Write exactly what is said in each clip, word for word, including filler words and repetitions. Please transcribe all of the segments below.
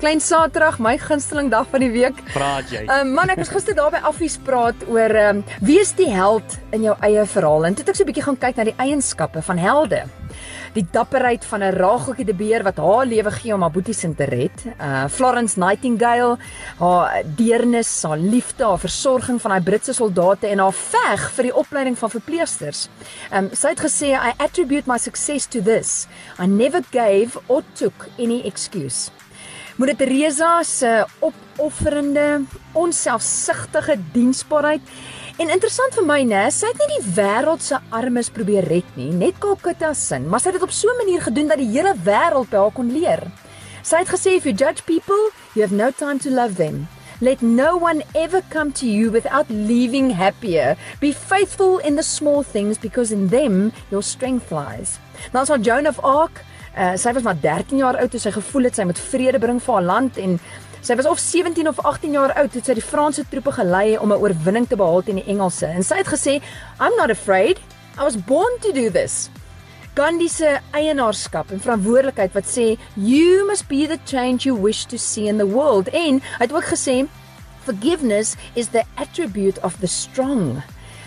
Klein Saterdag, my gunsteling dag van die week. Praat jy. Um, man, ek was gister daar by Affies praat oor um, wie is die held in jou eie verhaal. En toe het ek so 'n bietjie gaan kyk na die eienskappe van helde. Die dapperheid van 'n Racheltjie de Beer wat haar lewe gee om haar boeties in te red. Uh, Florence Nightingale, haar deernis, haar liefde, haar versorging van haar Britse soldate en haar veg vir die opleiding van verpleegsters. Um, sy het gesê, I attribute my success to this. I never gave or took any excuse. Moeder Teresa se opofferende, onselfsugtige diensbaarheid. En interessant vir my, né, sy het nie die wêreld se armes probeer red nie, net Calcutta sin, maar sy het dit op so 'n manier gedoen dat die hele wêreld by haar kon leer. Sy het gesê, if you judge people, you have no time to love them. Let no one ever come to you without leaving happier. Be faithful in the small things, because in them your strength lies. Nou is haar Joan of Arc. Uh, sy was maar dertien jaar oud toe sy gevoel het sy moet vrede bring vir haar land en sy was of sewentien of agttien jaar oud toe sy die Franse troepe gelei om 'n oorwinning te behaal teen die Engelse. En sy het gesê, I'm not afraid. I was born to do this. Gandhi se eienaarskap en verantwoordelikheid wat sê, you must be the change you wish to see in the world. En hy het ook gesê, forgiveness is the attribute of the strong.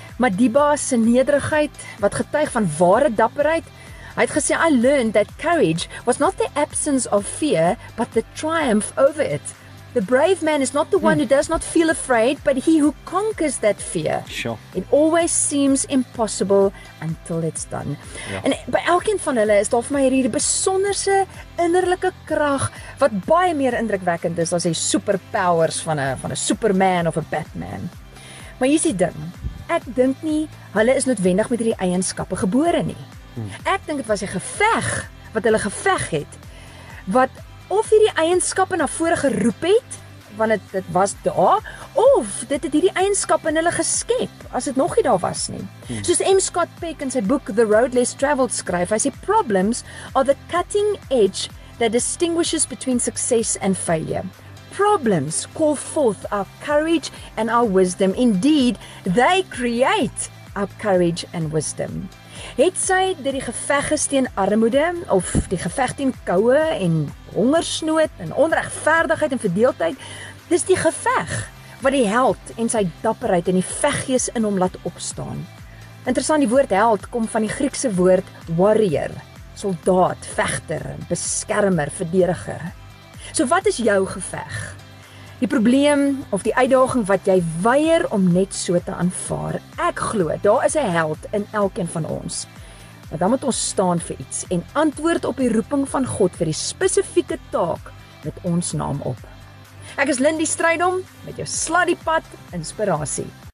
Madiba se nederigheid wat getuig van ware dapperheid. Hy het gesê, I learned that courage was not the absence of fear, but the triumph over it. The brave man is not the one who does not feel afraid, but he who conquers that fear. Sure. It always seems impossible until it's done. Ja. En by elkeen van hulle is daar vir my hierdie besonderse innerlike krag wat baie meer indrukwekkend is as die superpowers van 'n van 'n Superman of 'n Batman. Maar hier's die ding. Ek dink nie hulle is noodwendig met hierdie eienskappe gebore nie. Ek dink dit was 'n geveg wat hulle geveg het wat of hierdie eienskappe na vore geroep het want dit dit was daar of dit het hierdie eienskappe in hulle geskep as dit nog nie daar was nie. Hmm. Soos M. Scott Peck in sy boek The Road Less Travelled skryf, hy sê problems are the cutting edge that distinguishes between success and failure. Problems call forth our courage and our wisdom. Indeed, they create our courage and wisdom. Het sy dit die geveg is teen armoede of die geveg teen koue en hongersnood en onregverdigheid en verdeeldheid, dis die geveg wat die held en sy dapperheid en die veggees in hom laat opstaan. Interessant, die woord held kom van die Griekse woord warrior, soldaat, vegter, beskermer, verdediger. So wat is jou geveg? Die probleem of die uitdaging wat jy weier om net so te aanvaar. Ek glo, daar is 'n held in elkeen van ons. Maar dan moet ons staan vir iets en antwoord op die roeping van God vir die spesifieke taak met ons naam op. Ek is Lindy Strydom met jou Sladdiepad inspirasie.